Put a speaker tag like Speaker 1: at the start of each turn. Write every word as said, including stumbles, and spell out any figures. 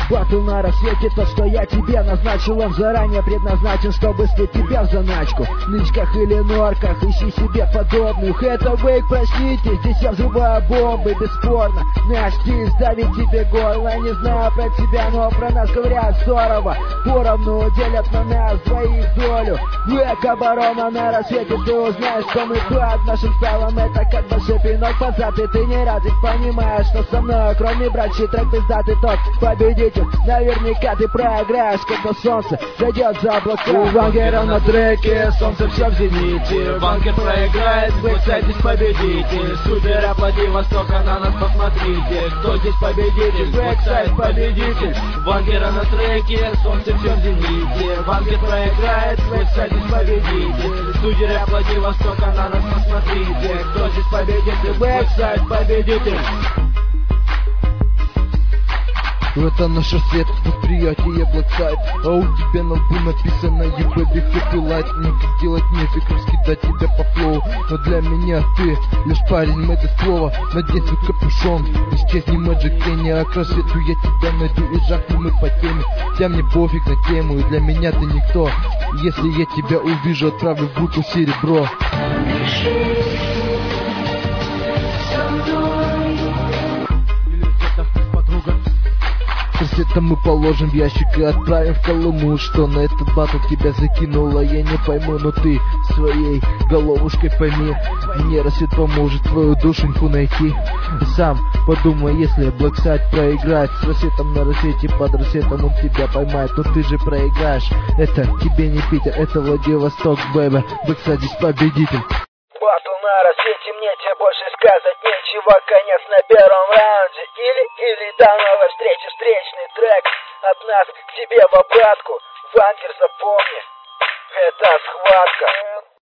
Speaker 1: Батл на рассвете, то, что я тебе назначил, он заранее предназначен, чтобы слить тебя в заначку. В нычках или норках ищи себе подобных. Это вейк, простите, здесь я взрываю бомбы, бесспорно. Наш стиль ставит тебе горло. Не знаю про тебя, но про нас говорят здорово. Поровну делят на нас двоих долю. Вейк, оборона на рассвете, ты узнаешь, что мы под нашим стайлом. Это как большой пинок под зад, и ты не рад, и понимаешь, что со мной, кроме брачий трек пиздатый тот победитель. Наверняка ты проиграешь, когда солнце зайдет за облака.
Speaker 2: У Вангера на треке солнце все в зените. Вангер проиграет, Блэксайд здесь победитель. Супер, аплоди, Востока на нас посмотрите. Кто здесь победитель? Блэксайд победитель. Вангера на треке солнце все в зените. Вангер проиграет, Блэксайд здесь победитель. Супер, аплоди, Востока на нас посмотрите. Кто здесь победитель? Блэксайд победитель.
Speaker 3: Это наш рассвет, восприятие Блэксайд. А у тебя на лбу написано You baby happy light. Мне как делать нефиг, раскидать тебя по флоу. Но для меня ты лишь парень, мы это слово. Надень свой капюшон, исчезни Magic Kenny. А к рассвету я тебя найду и жахну мы по теме. Хотя мне пофиг на тему, и для меня ты никто. Если я тебя увижу, отправлю в руку серебро. Это мы положим в ящик и отправим в Колыму. Что на этот батл тебя закинуло, я не пойму. Но ты своей головушкой пойми, мне рассвет поможет твою душеньку найти. Сам подумай, если Блэксайд проиграет с рассветом на рассвете, под рассветом он тебя поймает. Но ты же проиграешь, это тебе не Питер, это Владивосток, бэйбэ. Блэксайд здесь победитель.
Speaker 1: Батл на рассвете, мне тебе больше сказать нечего. Конец на первом раунде. Или, или до новой встречи, встречный трек от нас к тебе в обратку. Вангер, запомни, это схватка.